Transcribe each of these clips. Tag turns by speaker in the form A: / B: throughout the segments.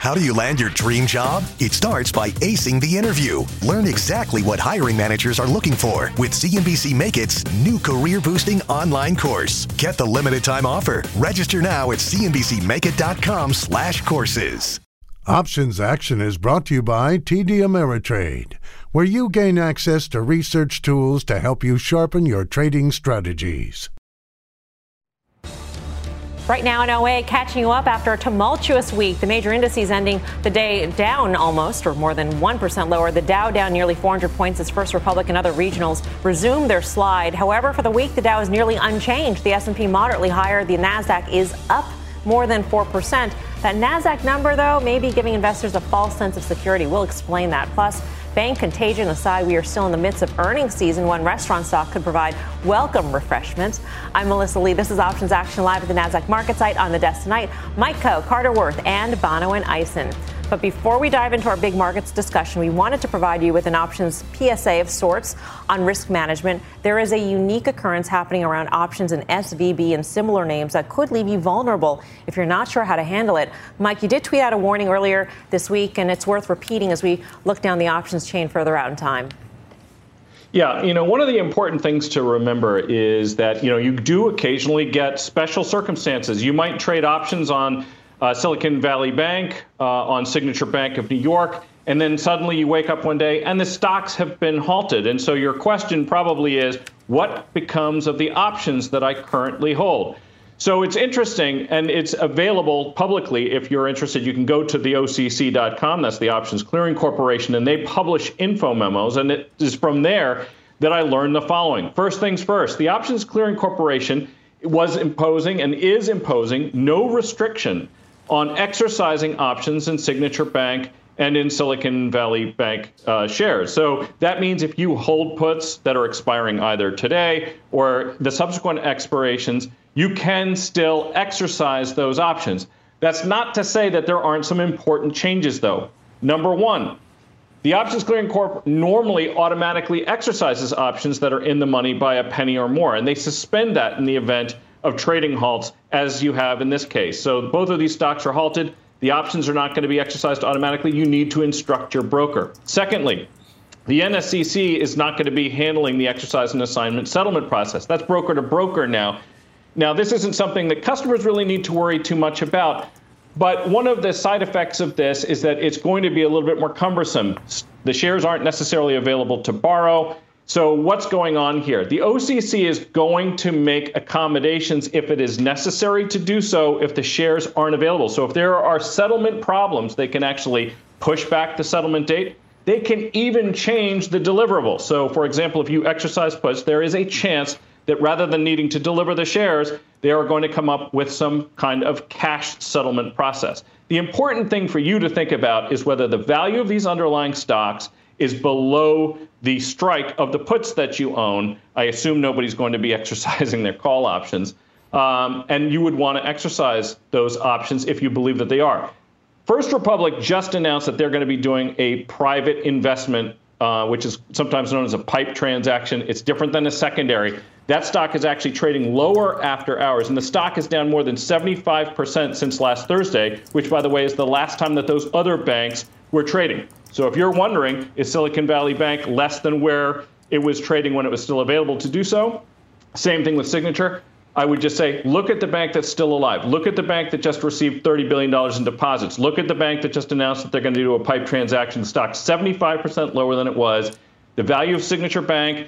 A: How do you land your dream job? It starts by acing the interview. Learn exactly what hiring managers are looking for with CNBC Make It's new career-boosting online course. Get the limited time offer. Register now at cnbcmakeit.com/courses.
B: Options Action is brought to you by TD Ameritrade, where you gain access to research tools to help you sharpen your trading strategies.
C: Right now in OA, catching you up after a tumultuous week. The major indices ending the day down almost, or more than 1% lower. The Dow down nearly 400 points as First Republic and other regionals resume their slide. However, for the week, the Dow is nearly unchanged. The S&P moderately higher. The Nasdaq is up more than 4%. That Nasdaq number, though, may be giving investors a false sense of security. We'll explain that. Plus, bank contagion aside, we are still in the midst of earnings season. One restaurant stock could provide welcome refreshments. I'm Melissa Lee. This is Options Action live at the Nasdaq market site. On the desk tonight, Mike Coe, Carter Worth, and Bono and Eisen. But before we dive into our big markets discussion, we wanted to provide you with an options PSA of sorts on risk management. There is a unique occurrence happening around options and SVB and similar names that could leave you vulnerable if you're not sure how to handle it. Mike, you did tweet out a warning earlier this week, and it's worth repeating as we look down the options chain further out in time.
D: Yeah, one of the important things to remember is that, you do occasionally get special circumstances. You might trade options on Silicon Valley Bank, on Signature Bank of New York, and then suddenly you wake up one day and the stocks have been halted. And so your question probably is, what becomes of the options that I currently hold? So it's interesting, and it's available publicly. If you're interested, you can go to the OCC.com. That's the Options Clearing Corporation, and they publish info memos. And it is from there that I learned the following. First things first, the Options Clearing Corporation was imposing and is imposing no restriction on exercising options in Signature Bank and in Silicon Valley Bank shares. So that means if you hold puts that are expiring either today or the subsequent expirations, you can still exercise those options. That's not to say that there aren't some important changes, though. Number one, the Options Clearing Corp normally automatically exercises options that are in the money by a penny or more, and they suspend that in the event of trading halts, as you have in this case. So both of these stocks are halted. The options are not going to be exercised automatically. You need to instruct your broker. Secondly, the NSCC is not going to be handling the exercise and assignment settlement process. That's broker to broker now. Now, this isn't something that customers really need to worry too much about. But one of the side effects of this is that it's going to be a little bit more cumbersome. The shares aren't necessarily available to borrow. So what's going on here? The OCC is going to make accommodations if it is necessary to do so if the shares aren't available. So if there are settlement problems, they can actually push back the settlement date. They can even change the deliverable. So, for example, if you exercise puts, there is a chance that rather than needing to deliver the shares, they are going to come up with some kind of cash settlement process. The important thing for you to think about is whether the value of these underlying stocks is below the strike of the puts that you own. I assume nobody's going to be exercising their call options. And you would want to exercise those options if you believe that they are. First Republic just announced that they're going to be doing a private investment, which is sometimes known as a PIPE transaction. It's different than a secondary. That stock is actually trading lower after hours, and the stock is down more than 75% since last Thursday, which, by the way, is the last time that those other banks were trading. So if you're wondering, is Silicon Valley Bank less than where it was trading when it was still available to do so? Same thing with Signature. I would just say, look at the bank that's still alive. Look at the bank that just received $30 billion in deposits. Look at the bank that just announced that they're going to do a PIPE transaction. The stock's 75% lower than it was. The value of Signature Bank,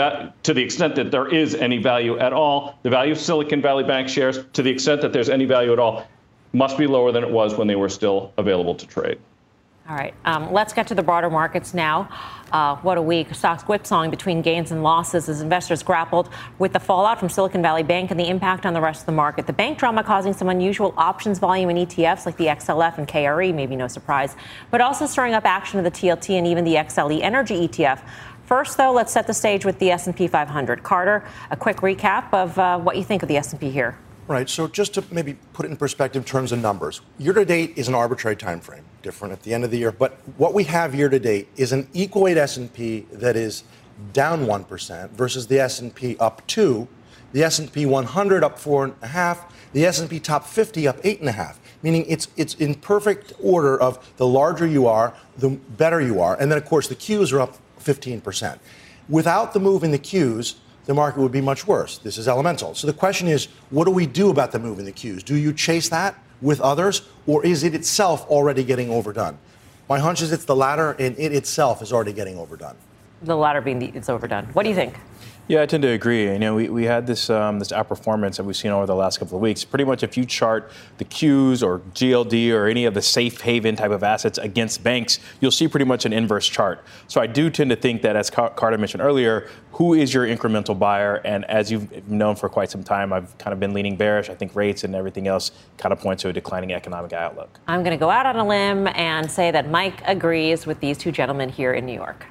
D: to the extent that there is any value at all, the value of Silicon Valley Bank shares, to the extent that there's any value at all, must be lower than it was when they were still available to trade.
C: All right, let's get to the broader markets now. What a week. Stocks whipsawing between gains and losses as investors grappled with the fallout from Silicon Valley Bank and the impact on the rest of the market. The bank drama causing some unusual options volume in ETFs like the XLF and KRE, maybe no surprise, but also stirring up action of the TLT and even the XLE Energy ETF. First, though, let's set the stage with the S&P 500. Carter, a quick recap of what you think of the S&P here.
E: Right. So just to maybe put it in perspective in terms of numbers, year to date is an arbitrary time frame, different at the end of the year. But what we have year to date is an equal weight S&P that is down 1% versus the S&P up 2%, The S&P 100 up 4.5%. The S&P top 50 up 8.5%. Meaning it's in perfect order of the larger you are, the better you are. And then, of course, the Qs are up 15%. Without the move in the Qs, the market would be much worse. This is elemental. So the question is, what do we do about the move in the Qs? Do you chase that with others, or is it itself already getting overdone? My hunch is it's the latter, and it itself is already getting overdone.
C: The latter being it's overdone. What do you think?
F: Yeah, I tend to agree. You know, we had this outperformance that we've seen over the last couple of weeks. Pretty much if you chart the Qs or GLD or any of the safe haven type of assets against banks, you'll see pretty much an inverse chart. So I do tend to think that, as Carter mentioned earlier, who is your incremental buyer? And as you've known for quite some time, I've kind of been leaning bearish. I think rates and everything else kind of point to a declining economic outlook. I'm
C: going to go out on a limb and say that Mike agrees with these two gentlemen here in New York.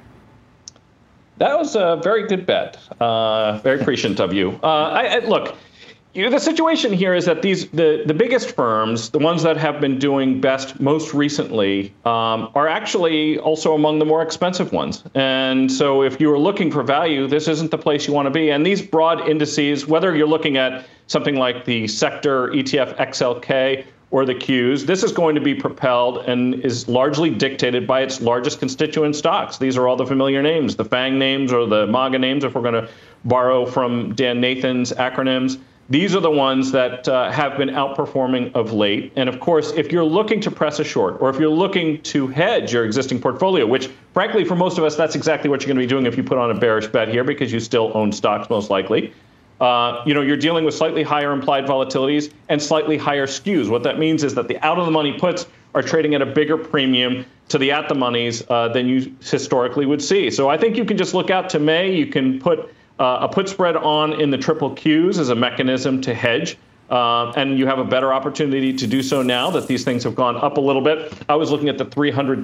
D: That was a very good bet. Very appreciative of you. Look, the situation here is that the biggest firms, the ones that have been doing best most recently, are actually also among the more expensive ones. And so if you're looking for value, this isn't the place you want to be. And these broad indices, whether you're looking at something like the sector ETF XLK or the Qs, this is going to be propelled and is largely dictated by its largest constituent stocks. These are all the familiar names, the FANG names or the MAGA names, if we're going to borrow from Dan Nathan's acronyms. These are the ones that have been outperforming of late. And of course, if you're looking to press a short, or if you're looking to hedge your existing portfolio, which frankly, for most of us, that's exactly what you're going to be doing if you put on a bearish bet here, because you still own stocks most likely. You're dealing with slightly higher implied volatilities and slightly higher skews. What that means is that the out-of-the-money puts are trading at a bigger premium to the at-the-moneys than you historically would see. So I think you can just look out to May. You can put a put spread on in the triple Qs as a mechanism to hedge. And you have a better opportunity to do so now that these things have gone up a little bit. I was looking at the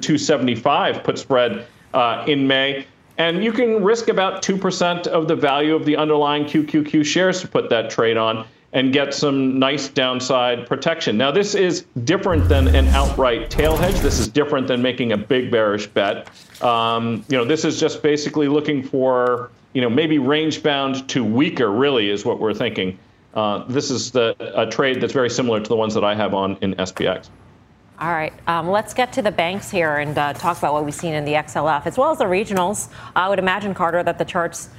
D: 300-275 put spread in May. And you can risk about 2% of the value of the underlying QQQ shares to put that trade on and get some nice downside protection. Now, this is different than an outright tail hedge. This is different than making a big bearish bet. This is just basically looking for, maybe range bound to weaker, really, is what we're thinking. This is a trade that's very similar to the ones that I have on in SPX.
C: All right. Let's get to the banks here and talk about what we've seen in the XLF, as well as the regionals. I would imagine, Carter, that the charts,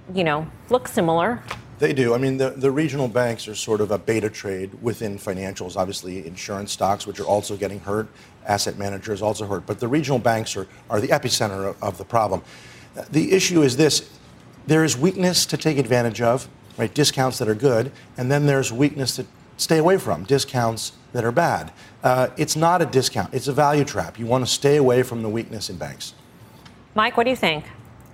C: look similar.
E: They do. I mean, the regional banks are sort of a beta trade within financials. Obviously, insurance stocks, which are also getting hurt. Asset managers also hurt. But the regional banks are the epicenter of the problem. The issue is this. There is weakness to take advantage of, right? Discounts that are good. And then there's weakness to stay away from, discounts that are bad. It's not a discount. It's a value trap. You want to stay away from the weakness in banks.
C: Mike, what do you think?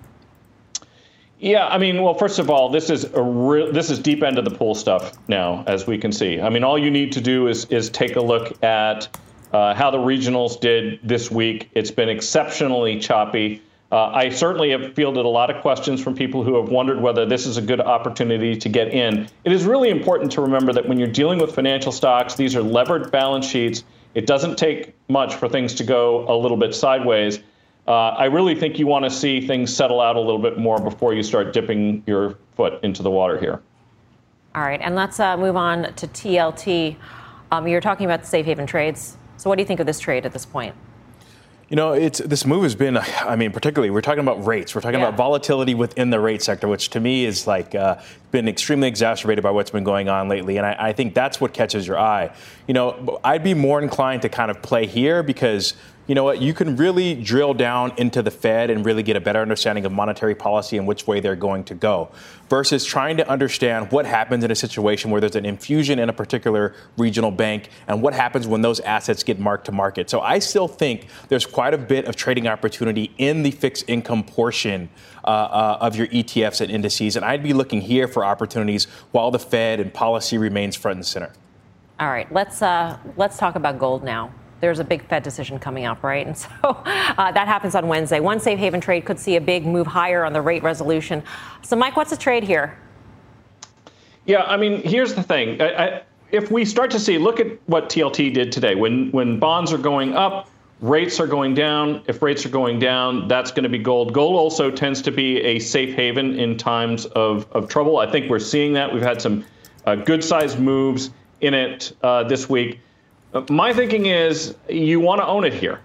D: Yeah, I mean, well, first of all, this is deep end of the pool stuff now, as we can see. I mean, all you need to do is take a look at how the regionals did this week. It's been exceptionally choppy. I certainly have fielded a lot of questions from people who have wondered whether this is a good opportunity to get in. It is really important to remember that when you're dealing with financial stocks, these are levered balance sheets. It doesn't take much for things to go a little bit sideways. I really think you want to see things settle out a little bit more before you start dipping your foot into the water here.
C: All right, and let's move on to TLT. You're talking about the safe haven trades. So what do you think of this trade at this point?
F: This move has been, particularly, we're talking about rates. We're talking about volatility within the rate sector, which to me is been extremely exacerbated by what's been going on lately. And I think that's what catches your eye. I'd be more inclined to kind of play here because, you know what, you can really drill down into the Fed and really get a better understanding of monetary policy and which way they're going to go versus trying to understand what happens in a situation where there's an infusion in a particular regional bank and what happens when those assets get marked to market. So I still think there's quite a bit of trading opportunity in the fixed income portion of your ETFs and indices. And I'd be looking here for opportunities while the Fed and policy remains front and center.
C: All right, let's talk about gold now. There's a big Fed decision coming up, right? And so that happens on Wednesday. One safe haven trade could see a big move higher on the rate resolution. So, Mike, what's the trade here?
D: Yeah, I mean, here's the thing. If we start to see, look at what TLT did today. When bonds are going up, rates are going down. If rates are going down, that's going to be gold. Gold also tends to be a safe haven in times of trouble. I think we're seeing that. We've had some good-sized moves in it this week. My thinking is you want to own it here.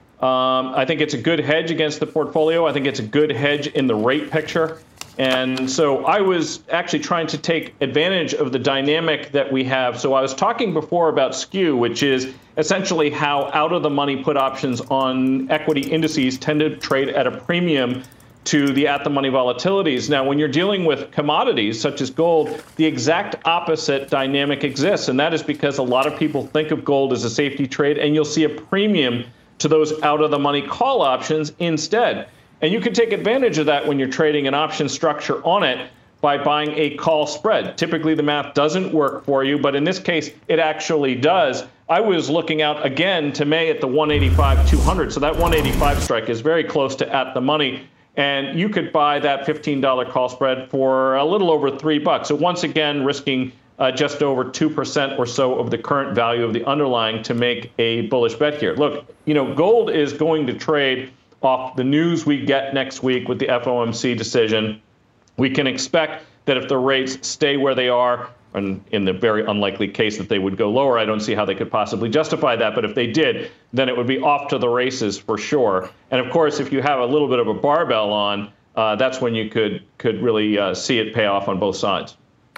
D: I think it's a good hedge against the portfolio. I think it's a good hedge in the rate picture. And so I was actually trying to take advantage of the dynamic that we have. So I was talking before about skew, which is essentially how out-of-the-money put options on equity indices tend to trade at a premium to the at-the-money volatilities. Now, when you're dealing with commodities such as gold, the exact opposite dynamic exists. And that is because a lot of people think of gold as a safety trade, and you'll see a premium to those out-of-the-money call options instead. And you can take advantage of that when you're trading an option structure on it by buying a call spread. Typically, the math doesn't work for you, but in this case, it actually does. I was looking out again to May at the 185-200. So that 185 strike is very close to at the money. And you could buy that $15 call spread for a little over $3. So once again, risking just over 2% or so of the current value of the underlying to make a bullish bet here. Look, gold is going to trade off the news we get next week with the FOMC decision. We can expect that if the rates stay where they are, and in the very unlikely case that they would go lower, I don't see how they could possibly justify that. But if they did, then it would be off to the races for sure. And of course, if you have a little bit of a barbell on, that's when you could really see it pay off on both sides.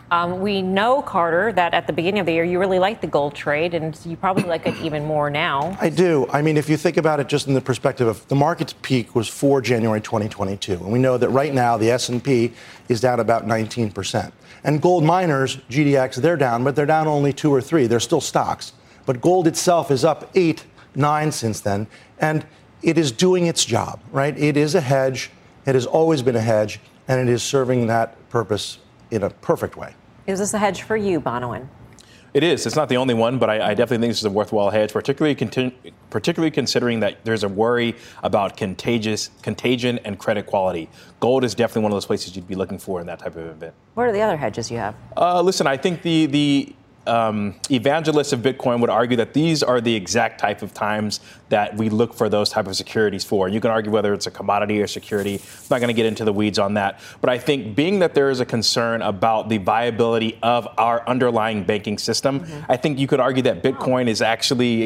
C: We know, Carter, that at the beginning of the year, you really liked the gold trade, and you probably like it even more now.
E: I do. I mean, if you think about it just in the perspective of the market's peak was for January 2022. And we know that right now the S&P is down about 19%. And gold miners, GDX, they're down, but they're down only 2 or 3. They're still stocks. But gold itself is up 8, 9 since then. And it is doing its job, right? It is a hedge. It has always been a hedge, and it is serving that purpose in a perfect way.
C: Is this a hedge for you, Bonawyn?
F: It is. It's not the only one, but I definitely think this is a worthwhile hedge, particularly considering that there's a worry about contagion and credit quality. Gold is definitely one of those places you'd be looking for in that type of event.
C: What are the other hedges you have?
F: Listen, I think the evangelists of Bitcoin would argue that these are the exact type of times that we look for those type of securities for. You can argue whether it's a commodity or security. I'm not going to get into the weeds on that. But I think being that there is a concern about the viability of our underlying banking system, I think you could argue that Bitcoin is actually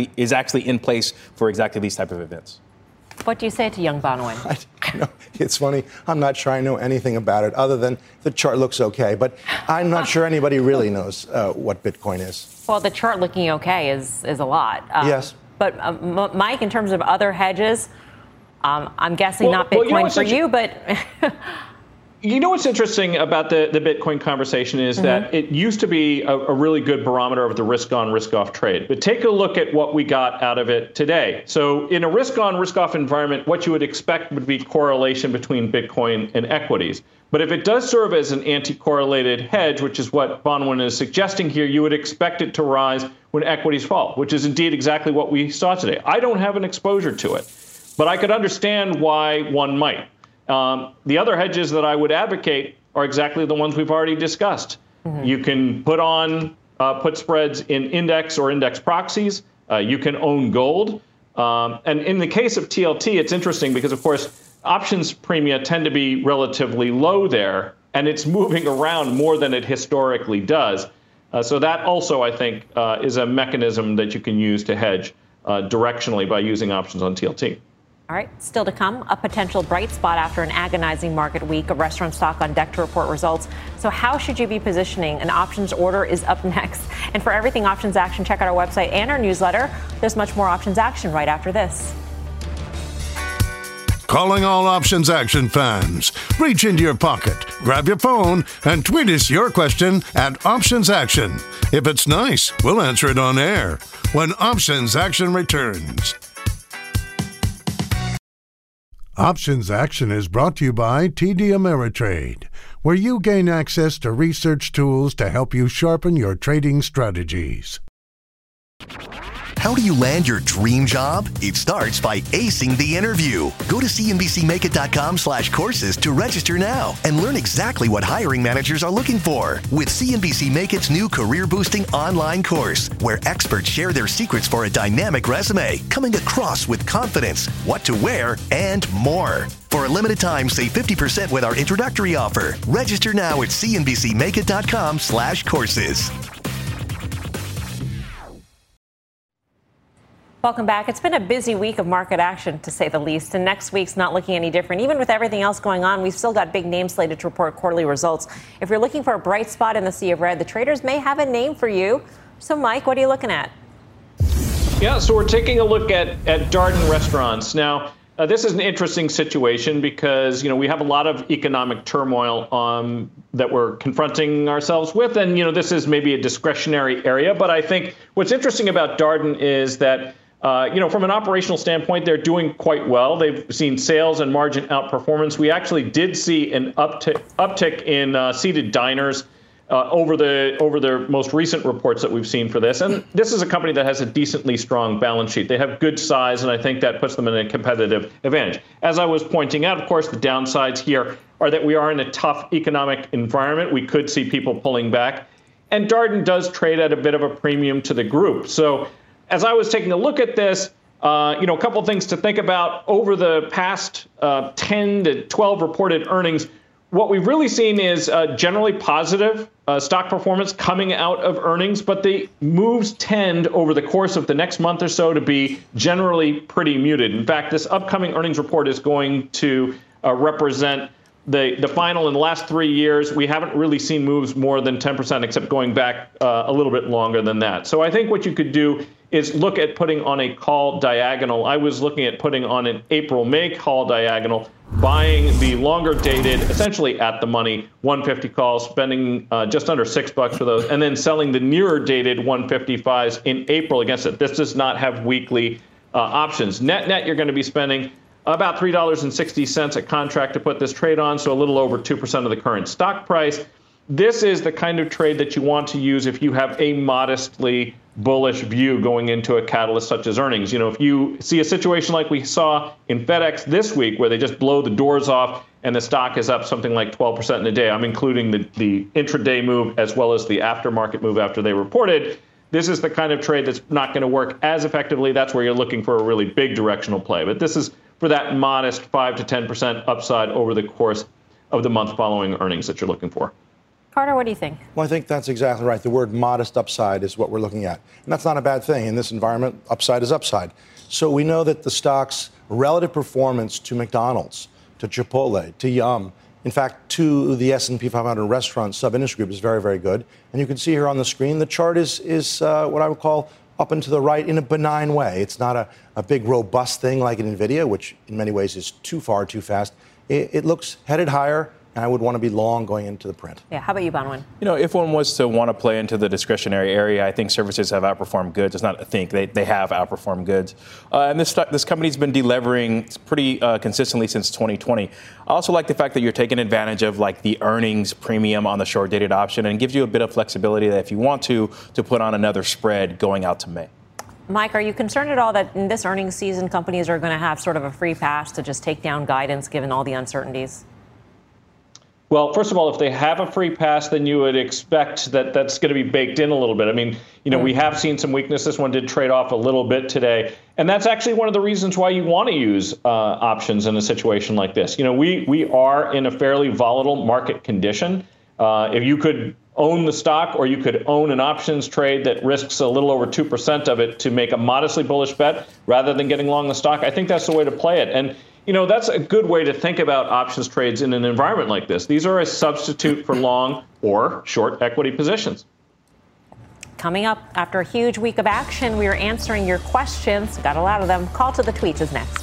F: in place for exactly these type of events.
C: What do you say to young Bonawyn?
E: It's funny. I'm not sure I know anything about it other than the chart looks okay. But I'm not sure anybody really knows what Bitcoin is.
C: Well, the chart looking okay is a lot.
E: Yes.
C: But Mike, in terms of other hedges, I'm guessing not Bitcoin for you, but...
D: You know what's interesting about the Bitcoin conversation is that it used to be a really good barometer of the risk-on, risk-off trade. But take a look at what we got out of it today. So in a risk-on, risk-off environment, what you would expect would be correlation between Bitcoin and equities. But if it does serve as an anti-correlated hedge, which is what Bonawyn is suggesting here, you would expect it to rise when equities fall, which is indeed exactly what we saw today. I don't have an exposure to it, but I could understand why one might. The other hedges that I would advocate are exactly the ones we've already discussed. You can put on put spreads in index or index proxies. You can own gold. And in the case of TLT, it's interesting because, of course, options premia tend to be relatively low there, and it's moving around more than it historically does. So that also, I think, is a mechanism that you can use to hedge directionally by using options on TLT.
C: All right, still to come, a potential bright spot after an agonizing market week, a restaurant stock on deck to report results. So how should you be positioning? An options order is up next. And for everything options action, check out our website and our newsletter. There's much more options action right after this.
B: Calling all Options Action fans. Reach into your pocket, grab your phone, and tweet us your question at Options Action. If it's nice, we'll answer it on air when Options Action returns. Options Action is brought to you by TD Ameritrade, where you gain access to research tools to help you sharpen your trading strategies.
A: How do you land your dream job? It starts by acing the interview. Go to cnbcmakeit.com/courses to register now and learn exactly what hiring managers are looking for with CNBC Make It's new career boosting online course, where experts share their secrets for a dynamic resume, coming across with confidence, what to wear, and more. For a limited time, save 50% with our introductory offer. Register now at cnbcmakeit.com/courses.
C: Welcome back. It's been a busy week of market action, to say the least, and next week's not looking any different. Even with everything else going on, we've still got big names slated to report quarterly results. If you're looking for a bright spot in the sea of red, the traders may have a name for you. So, Mike, what are you looking at?
D: Yeah, so we're taking a look at Darden Restaurants. Now, this is an interesting situation because, we have a lot of economic turmoil that we're confronting ourselves with. And, this is maybe a discretionary area. But I think what's interesting about Darden is that, from an operational standpoint, they're doing quite well. They've seen sales and margin outperformance. We actually did see an uptick in seated diners over the most recent reports that we've seen for this. And this is a company that has a decently strong balance sheet. They have good size, and I think that puts them in a competitive advantage. As I was pointing out, of course, the downsides here are that we are in a tough economic environment. We could see people pulling back. And Darden does trade at a bit of a premium to the group. So as I was taking a look at this, a couple of things to think about. Over the past 10 to 12 reported earnings, what we've really seen is generally positive stock performance coming out of earnings, but the moves tend over the course of the next month or so to be generally pretty muted. In fact, this upcoming earnings report is going to represent the final in the last 3 years. We haven't really seen moves more than 10%, except going back a little bit longer than that. So I think what you could do is look at putting on a call diagonal. I was looking at putting on an April-May call diagonal, buying the longer dated, essentially at the money, 150 calls, spending just under $6 for those, and then selling the nearer dated 155s in April against it. This does not have weekly options. Net, you're going to be spending about $3.60 a contract to put this trade on, so a little over 2% of the current stock price. This is the kind of trade that you want to use if you have a modestly bullish view going into a catalyst such as earnings. If you see a situation like we saw in FedEx this week, where they just blow the doors off and the stock is up something like 12% in a day, I'm including the intraday move as well as the aftermarket move after they reported. This is the kind of trade that's not going to work as effectively. That's where you're looking for a really big directional play. But this is for that modest 5 to 10% upside over the course of the month following earnings that you're looking for.
C: Carter, what do you think?
E: Well, I think that's exactly right. The word modest upside is what we're looking at. And that's not a bad thing. In this environment, upside is upside. So we know that the stock's relative performance to McDonald's, to Chipotle, to Yum, in fact, to the S&P 500 restaurant sub-industry group is very, very good. And you can see here on the screen, the chart is what I would call up and to the right in a benign way. It's not a big, robust thing like in NVIDIA, which in many ways is too far, too fast. It looks headed higher. And I would want to be long going into the print.
C: Yeah. How about you, Bonwin?
F: If one was to want to play into the discretionary area, I think services have outperformed goods. It's not a think. They have outperformed goods. And this company's been delevering pretty consistently since 2020. I also like the fact that you're taking advantage of the earnings premium on the short dated option, and it gives you a bit of flexibility that if you want to put on another spread going out to May.
C: Mike, are you concerned at all that in this earnings season, companies are going to have sort of a free pass to just take down guidance given all the uncertainties?
D: Well, first of all, if they have a free pass, then you would expect that that's going to be baked in a little bit. I mean, we have seen some weakness. This one did trade off a little bit today. And that's actually one of the reasons why you want to use options in a situation like this. We are in a fairly volatile market condition. If you could own the stock or you could own an options trade that risks a little over 2% of it to make a modestly bullish bet rather than getting long the stock, I think that's the way to play it. And that's a good way to think about options trades in an environment like this. These are a substitute for long or short equity positions.
C: Coming up after a huge week of action, we are answering your questions. Got a lot of them. Call to the tweets is next.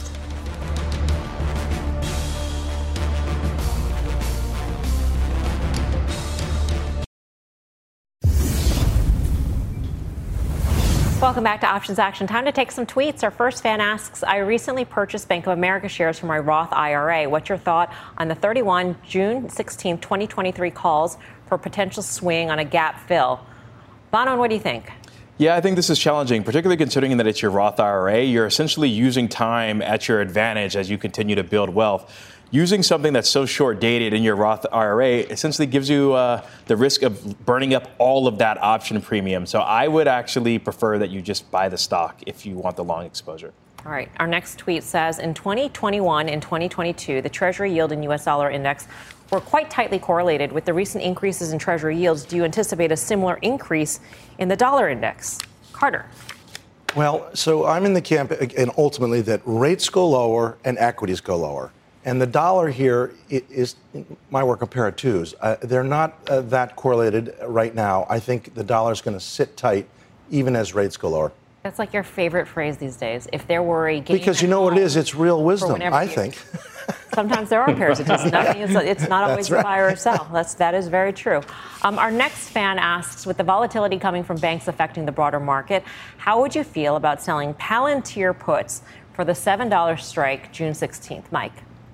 C: Welcome back to Options Action. Time to take some tweets. Our first fan asks, I recently purchased Bank of America shares for my Roth IRA. What's your thought on the June 16, 2023 calls for potential swing on a gap fill? Bono, what do you think?
F: Yeah, I think this is challenging, particularly considering that it's your Roth IRA. You're essentially using time at your advantage as you continue to build wealth. Using something that's so short-dated in your Roth IRA essentially gives you the risk of burning up all of that option premium. So I would actually prefer that you just buy the stock if you want the long exposure.
C: All right. Our next tweet says, in 2021 and 2022, the Treasury yield and U.S. dollar index were quite tightly correlated. With the recent increases in Treasury yields, do you anticipate a similar increase in the dollar index? Carter.
E: Well, so I'm in the camp, and ultimately, that rates go lower and equities go lower. And the dollar here is, my work on pair of twos. They're not that correlated right now. I think the dollar is going to sit tight even as rates go lower.
C: That's like your favorite phrase these days. If there were a game,
E: because you know what it is? It's real wisdom, I think.
C: Sometimes there are pairs. It does nothing. It's not always
E: right.
C: buy or sell. That is very true. Our next fan asks, with the volatility coming from banks affecting the broader market, how would you feel about selling Palantir puts for the $7 strike June 16th? Mike.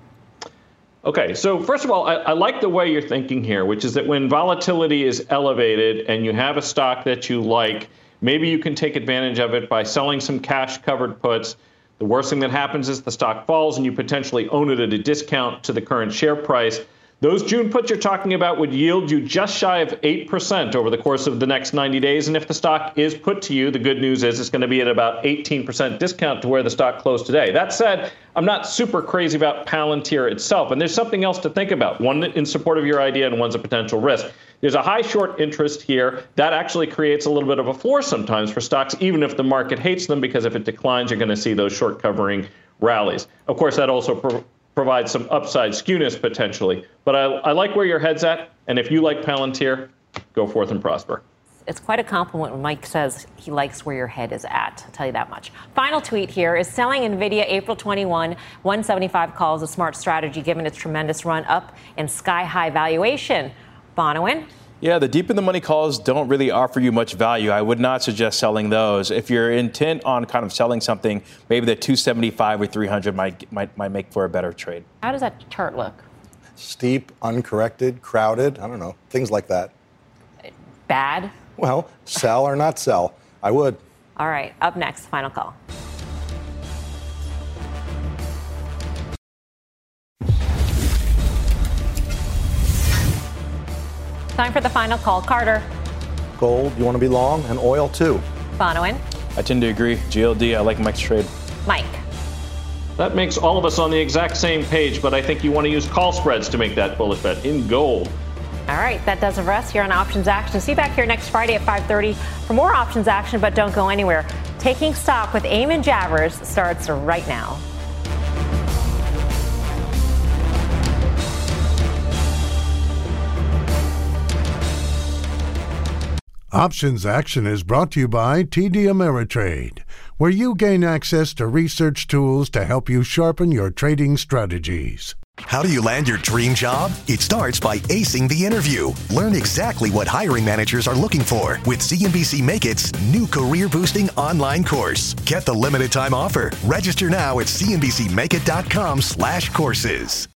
D: Okay, so first of all, I like the way you're thinking here, which is that when volatility is elevated and you have a stock that you like, maybe you can take advantage of it by selling some cash-covered puts. The worst thing that happens is the stock falls and you potentially own it at a discount to the current share price. Those June puts you're talking about would yield you just shy of 8% over the course of the next 90 days. And if the stock is put to you, the good news is it's going to be at about 18% discount to where the stock closed today. That said, I'm not super crazy about Palantir itself. And there's something else to think about, one in support of your idea and one's a potential risk. There's a high short interest here. That actually creates a little bit of a floor sometimes for stocks, even if the market hates them, because if it declines, you're going to see those short covering rallies. Of course, that also provides some upside skewness potentially. But I like where your head's at. And if you like Palantir, go forth and prosper.
C: It's quite a compliment when Mike says he likes where your head is at. I'll tell you that much. Final tweet here is selling NVIDIA April 21, 175 calls a smart strategy given its tremendous run up and sky-high valuation. Bonawyn?
F: Yeah, the deep in the money calls don't really offer you much value. I would not suggest selling those. If you're intent on kind of selling something, maybe the 275 or 300 might make for a better trade.
C: How does that chart look?
E: Steep, uncorrected, crowded, I don't know, things like that.
C: Bad?
E: Well, sell or not sell, I would.
C: All right, up next, final call. Time for the final call. Carter.
E: Gold, you want to be long, and oil too.
C: Bonawyn.
F: I tend to agree. GLD, I like Mike's trade.
C: Mike.
D: That makes all of us on the exact same page, but I think you want to use call spreads to make that bullish bet in gold.
C: All right, that does it for us here on Options Action. See you back here next Friday at 5:30 for more Options Action, but don't go anywhere. Taking Stock with Eamon Javers starts right now.
B: Options Action is brought to you by TD Ameritrade, where you gain access to research tools to help you sharpen your trading strategies.
A: How do you land your dream job? It starts by acing the interview. Learn exactly what hiring managers are looking for with CNBC Make It's new career-boosting online course. Get the limited time offer. Register now at cnbcmakeit.com/courses.